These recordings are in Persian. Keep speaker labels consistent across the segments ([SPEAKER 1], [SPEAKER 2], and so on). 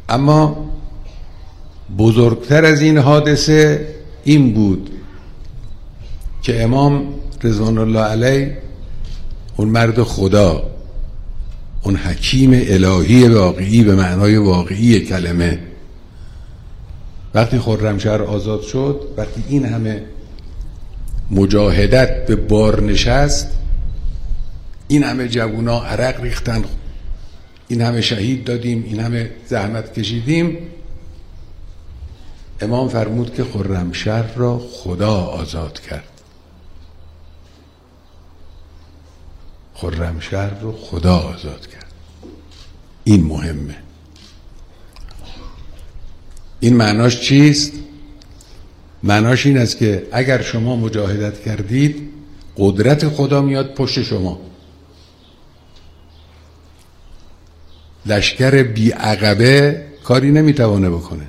[SPEAKER 1] اما بزرگتر از این حادثه این بود که امام رضوان الله علیه، اون مرد خدا، اون حکیم الهی واقعی به معنای واقعی کلمه، وقتی خرمشهر آزاد شد، وقتی این همه مجاهدت به بار نشست، این همه جوونا عرق ریختن، این همه شهید دادیم، این همه زحمت کشیدیم، امام فرمود که خرمشهر را خدا آزاد کرد. خرمشهر رو خدا آزاد کرد. این مهمه. این معناش چیست؟ معناش این است که اگر شما مجاهدت کردید، قدرت خدا میاد پشت شما. لشکر بی عقبه کاری نمیتوانه بکنه.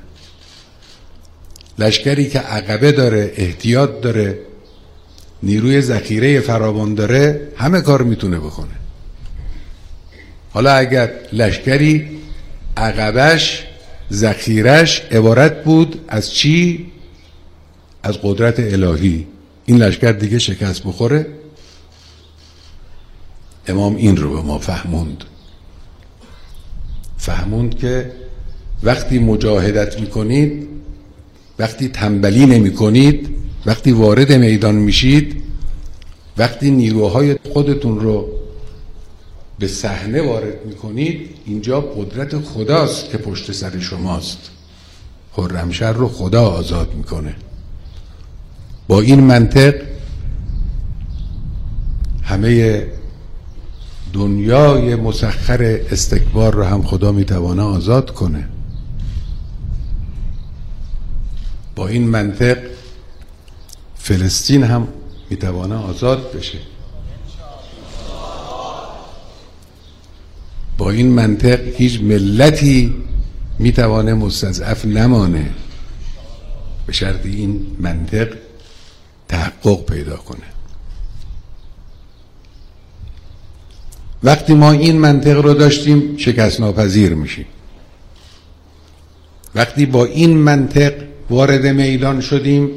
[SPEAKER 1] لشکری که عقبه داره، احتیاط داره، نیروی ذخیره فراوان داره، همه کار میتونه بکنه. حالا اگر لشکری عقبش، ذخیرش عبارت بود از چی؟ از قدرت الهی، این لشکر دیگه شکست بخوره؟ امام این رو به ما فهموند که وقتی مجاهدت میکنید، وقتی تنبلی نمی کنید، وقتی وارد میدان میشید، وقتی نیروهای خودتون رو به صحنه وارد میکنید، اینجا قدرت خداست که پشت سر شماست. خرمشهر رو خدا آزاد میکنه. با این منطق همه دنیای مسخر استکبار رو هم خدا میتوانه آزاد کنه. با این منطق فلسطین هم میتوانه آزاد بشه. با این منطق هیچ ملتی میتوانه مستضعف نمانه، به شرط این منطق تحقق پیدا کنه. وقتی ما این منطق رو داشتیم، شکست ناپذیر میشیم. وقتی با این منطق وارد میدان شدیم،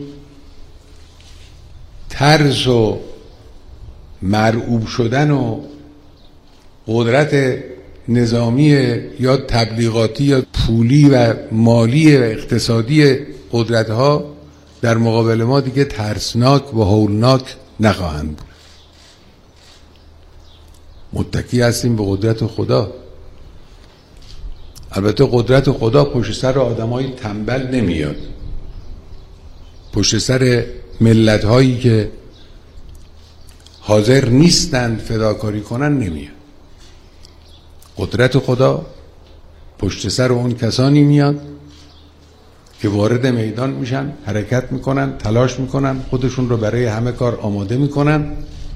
[SPEAKER 1] ترس و مرعوب شدن و قدرت نظامی یا تبلیغاتی یا پولی و مالی و اقتصادی قدرت‌ها در مقابل ما دیگه ترسناک و هولناک نخواهند بود. متکی هستیم به قدرت خدا. البته قدرت خدا پشت سر آدمای تنبل نمیاد، پشت سر ملت‌هایی که حاضر نیستند فداکاری کنن نمیاد. قدرت خدا پشت سر اون کسانی میاد که وارد میدان میشن، حرکت میکنن، تلاش میکنن، خودشون رو برای همه کار آماده میکنن.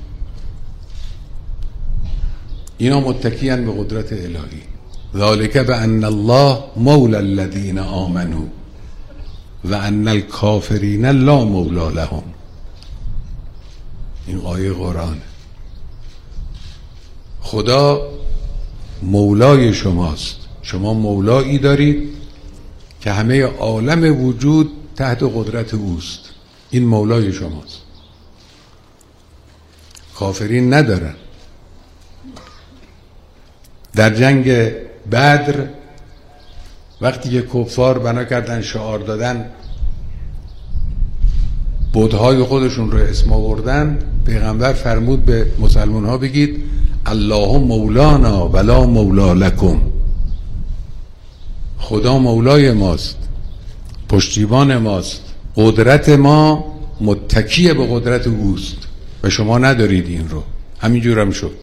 [SPEAKER 1] اینا متکیان به قدرت الهی. ذالک بأن الله مولی الذین آمنوا و ان الکافرین لا مولی لهم. این آیه قرآن. خدا مولای شماست. شما مولایی دارید که همه عالم وجود تحت قدرت اوست. این مولای شماست. کافرین ندارن. در جنگ بدر وقتی که کفار بنا کردن شعار دادن، بت‌های خودشون رو اسم آوردن، پیغمبر فرمود به مسلمان ها بگید الله مولانا ولا مولا لکم. خدا مولای ماست، پشتیبان ماست، قدرت ما متکیه به قدرت اوست و شما ندارید این رو. همینجور هم شد.